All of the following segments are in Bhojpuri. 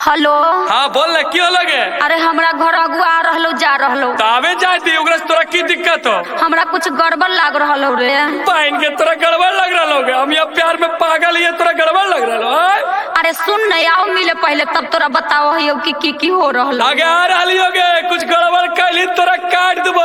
हेलो। हाँ बोल ना, क्यों लगे? अरे हमरा घर अगुआ आ रहलो जा रहलो। तावे जाती ओकरा से तोरा की दिक्कत हो? हमरा कुछ गड़बड़ लाग रहलो रे। पाइन के तोरा गड़बड़ लग रहा होगा। हम यहाँ प्यार में पागल ये तोरा गड़बड़ लग रहा हो। अरे सुन न, आओ मिले पहले तब तोरा बताओ हियो कि की हो रहलो। आगे आ रही होगे, कुछ गड़बड़ कैली तोरा काट देबो।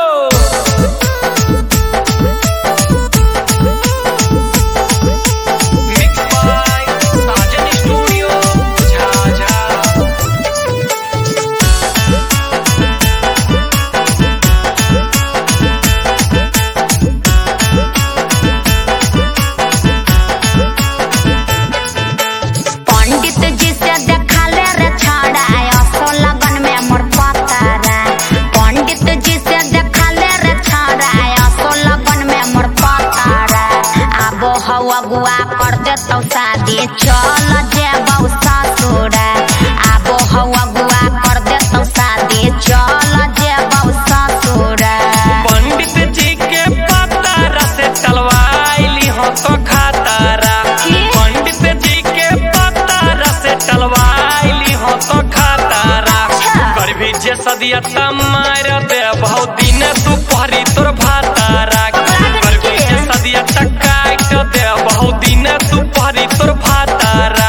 अगुआ कर देतौ शादी, चल जेबौ ससुर। आबो अगुआ कर देतौ शादी, चल जेबौ ससुर। पंडित जी के पतारा से टलवाइली हो तो खातारा। पंडित जी के पतारा से टलवाइली हो तो खातारा। कर भी जे सदिया मार दे बहुत दिन तू पहरी तोर भातारा। कर भी जे सदिया काट दे बहुत दिन तू पहरी तोर भातारा।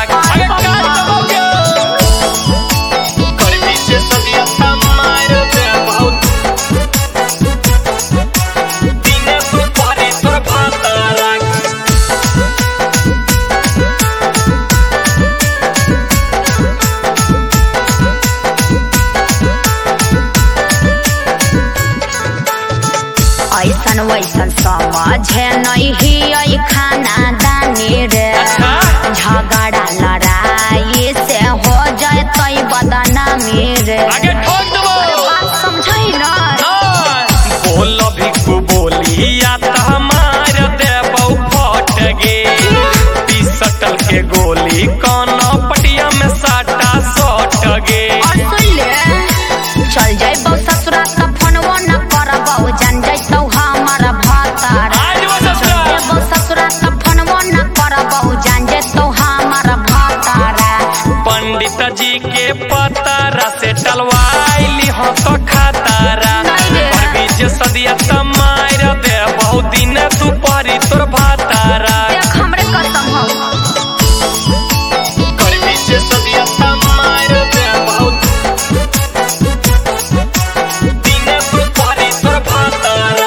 कर भी जे सदिया मार दे बहुत दिन तू पहरी तोर भातारा। ऐसन वैसन समझे नहीं ही खाना दानी रे। झगड़ा लड़ाई से हो जाए तई बदनामी रे। आगे ठोक देबो। बात समझई ना। बोल भी को बोलिया त हमार देबौ फट गे। पिस्टल के गोली कौन पटिया में साटा सट गे। चल जाइबौ ससुरा त फोनवो न करबौ, जान जाइतौ हमर भातारा। जाइबौ ससुरा त फोनवो न करबौ, जान जाइतौ हमर भातारा। पंडित जी के पतारा से टलवाइली हो तो खातारा। पर बीच सदिया मार दे बहुत दिन तू परी तोर भातारा। देख हमरे कसम हो। कर बीच सदिया मार दे बहुत दिन तू परी तोर भातारा।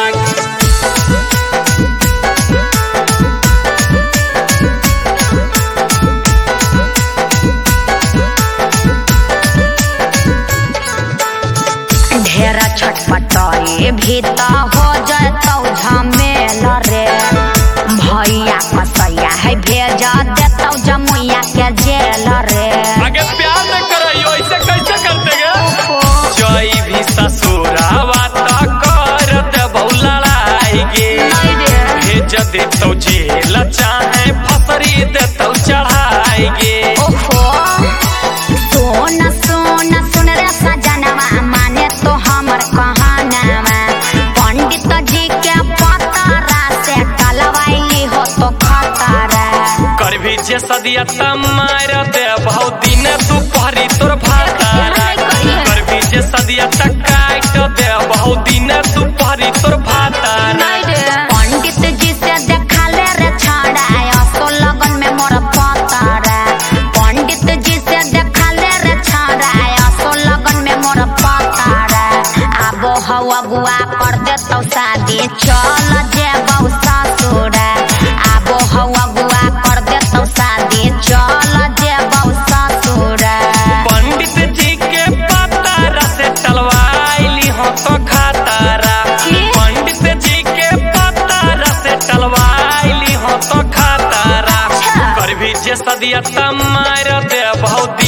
ढेरा छटपटाई भी त हो जातौ झमेल रे। भैया कसैया है भेजा देतौ जमुइया के जेल रे। आगे प्यार न करइयो, ऐसे कैसे करते गे? जई भी ससुरावा त कर देबौ लड़ाई गे। भेज देतौ जेल चाहे फसरी देतौ चढ़ाई गे। ओहो सोना सोना सुन रे सजनवा, माने तो हमर कहानवा। पंडित जी के पतारा से टलवाइली हो तो खतरा। कर भी जे सदिया मार दे बहुत दिन तू पहरी तोर भातारा। कर भी जे सदिया काट दे बहुत दिन तू पहरी तोर भातारा। पंडित जी से देखा ले रे छाड़ा, असो लगन में मोर पतारा। पंडित जी से देखा ले रे छाड़ा, असो लगन में मोर पतारा। आबो अगुआ कर देतौ शादी, चल जेबौ ससुर। आबो अगुआ कर देतौ शादी, चल जेबौ ससुर। पंडित जी के पतारा से टलवाइली हो तो खातारा। पंडित जी के पतारा से टलवाइली हो तो खातारा। कर भी जे सदिया मार दे बहुत